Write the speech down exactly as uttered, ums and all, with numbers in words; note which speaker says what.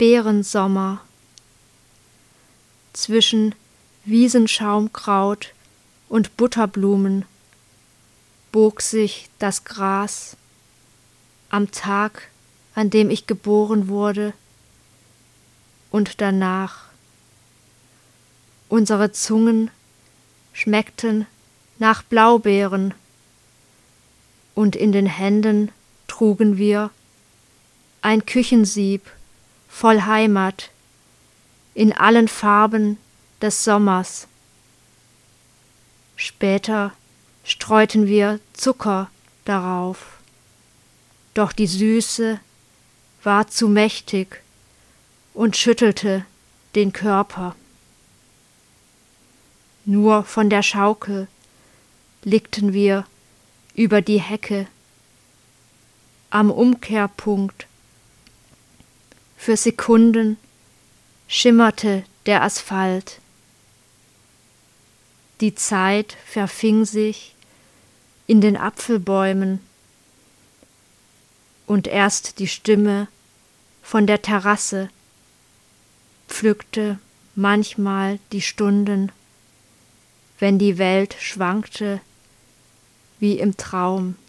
Speaker 1: Beerensommer. Zwischen Wiesenschaumkraut und Butterblumen bog sich das Gras am Tag, an dem ich geboren wurde, und danach. Unsere Zungen schmeckten nach Blaubeeren, und in den Händen trugen wir ein Küchensieb voll Heimat in allen Farben des Sommers. Später streuten wir Zucker darauf, doch die Süße war zu mächtig und schüttelte den Körper. Nur von der Schaukel blickten wir über die Hecke. Am Umkehrpunkt für Sekunden schimmerte der Asphalt. Die Zeit verfing sich in den Apfelbäumen, und erst die Stimme von der Terrasse pflückte manchmal die Stunden, wenn die Welt schwankte wie im Traum.